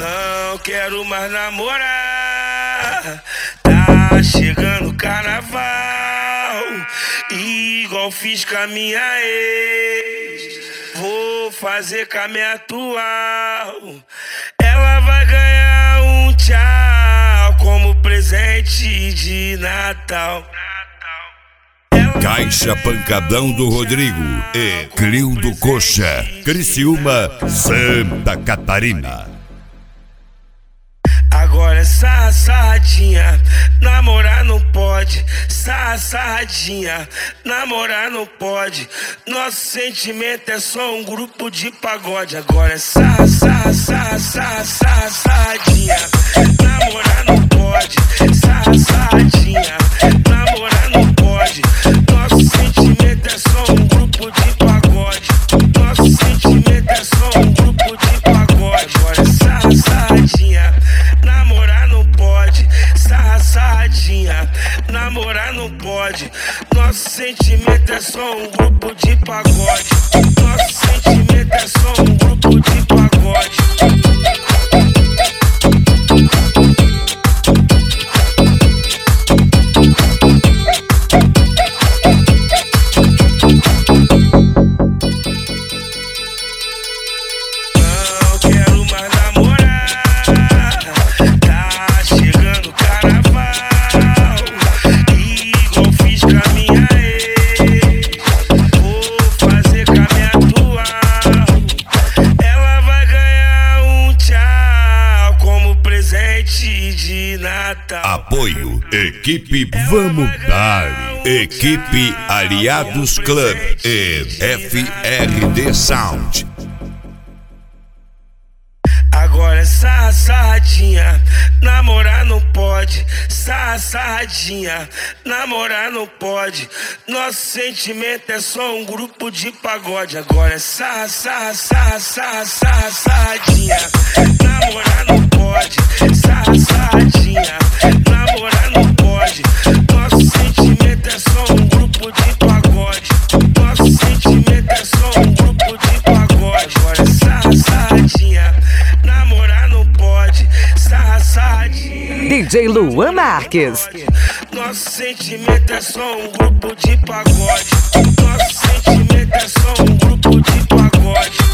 Não quero mais namorar. Tá chegando o carnaval, igual fiz com a minha ex. Vou fazer com a minha atual. Ela vai ganhar um tchau como presente de Natal. Caixa Pancadão do Rodrigo e Clio do Coxa, Criciúma, Santa Catarina. Agora essa sarradinha, namorar não pode. Sarradinha, namorar não pode. Nosso sentimento é só um grupo de pagode. Agora sarradinha, namorar não pode. Sarradinha, namorar não pode. Nosso sentimento é só um grupo de pagode. Nosso sentimento é só um grupo de pagode. Agora sarradinha, namorar não pode. Sarradinha, namorar não pode. Nosso sentimento é só um grupo de pagode. Nosso sentimento é só um grupo de pagode. De Natal. Apoio Equipe Vamos Dar, Equipe Aliados Club e FRD Sound. Agora essa sarradinha, namorar não pode. Sarradinha, namorar não pode. Nosso sentimento é só um grupo de pagode. Agora sarradinha, namorar não pode. Sarradinha, namorar não pode. Nosso sentimento é só um grupo de pagode. Nosso sentimento é só um grupo de pagode. Agora sarradinha, namorar não pode. Sarradinha, DJ Luan Marques. nosso sentimento é só um grupo de pagode. Nosso sentimento é só um grupo de pagode.